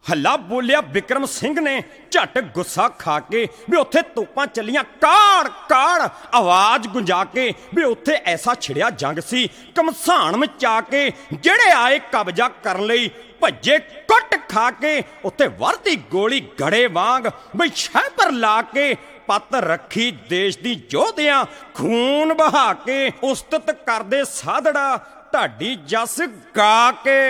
हल्ला बोलिया बिक्रम सिंह ने झट गुस्सा खा के भी उत्थे तोपां चलियां काड़ काड़ आवाज गुंजा के भी उत्थे ऐसा छिड़िया जंग सी घमसान मचा के जेड़े आए कब्जा करन लई भज्जे कुट खा के उत्थे वरदी गोली गड़े वांग बई छह पर ला के पत रखी देश दी योधियां खून बहा के उस्तत करदे साधड़ा ढाडी जस गा के।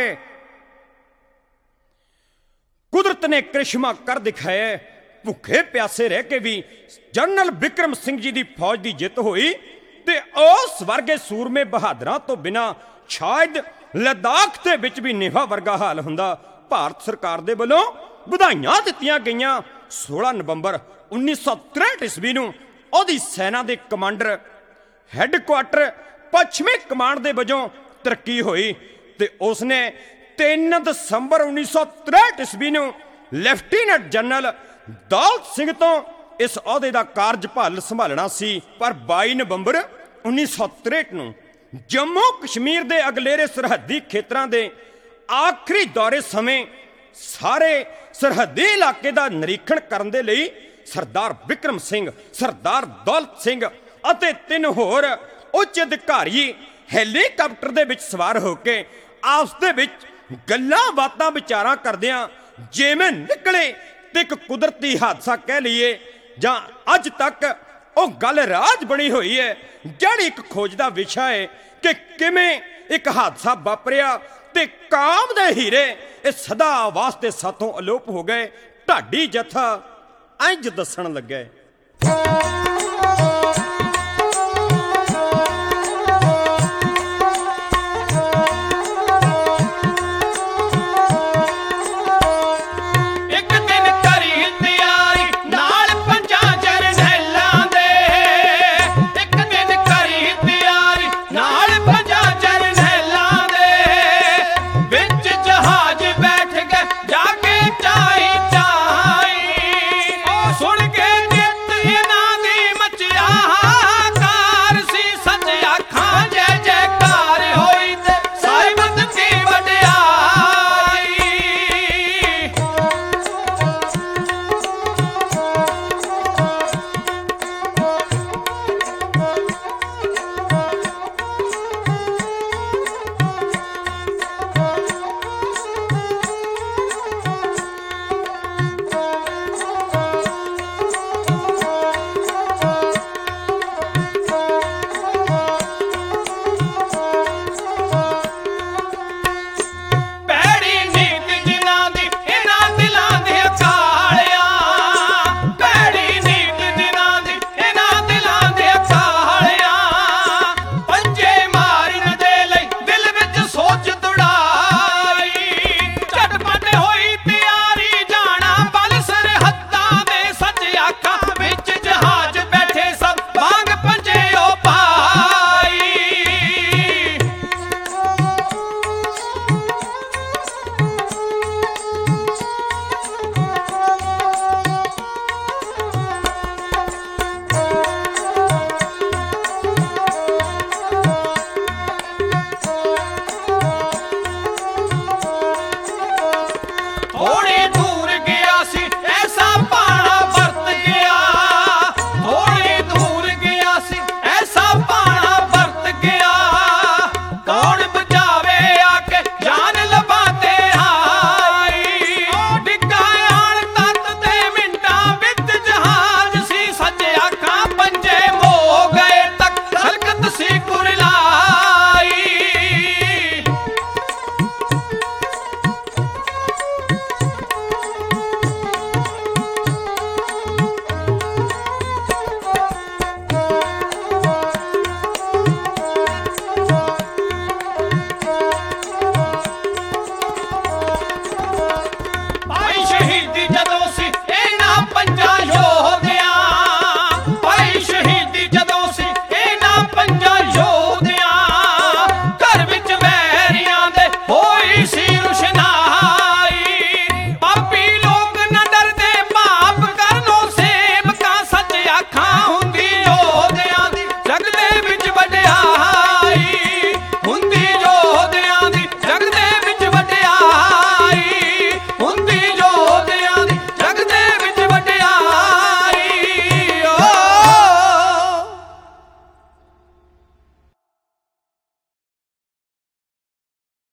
कुदरत ने करिश्मा कर दिखाया, भुखे प्यासे रह के भी जनरल बिक्रम सिंह जी की फौज की जित हुई ते उस वर्गे सूरमे बहादरां तो बिना शायद लद्दाख दे विच भी निभा वर्गा हाल हुंदा। भारत सरकार दे वल्लों बधाइयां दित्तियां गईयां। 16 नवंबर 1963 ईस्वी नूं ओहदी सेना दे कमांडर हैडकुआटर पश्चिमी कमांड दे वजों तरक्की हुई ते उसने 3 दसंबर 1963 ईस्वी नूं ਲੈਫਟੀਨੈਂਟ जनरल दौलत सिंह तो इस अहुदे का कार्यभार संभालना सी। पर 22 नवंबर 1963 नूं जम्मू कश्मीर के अगलेरे सरहदी खेतरां दे आखिरी दौरे समय सारे सरहदी इलाके का निरीक्षण करन दे लई सरदार बिक्रम सिंह, सरदार दौलत सिंह अते 3 होर उच्च अधिकारी हैलीकाप्टर दे विच सवार होके आपस दे विच गल्लां बातां विचारां करदियां जिवें निकले ते एक कुदरती हादसा कह लीए जां अज तक वो गल राज बनी हुई है जिहड़ी एक खोज दा विशा है कि किवें एक हादसा वापरिया ते काम दे हीरे ये सदा वास्ते साथों अलोप हो गए। ढाडी जत्था इंज दस्सण लगे।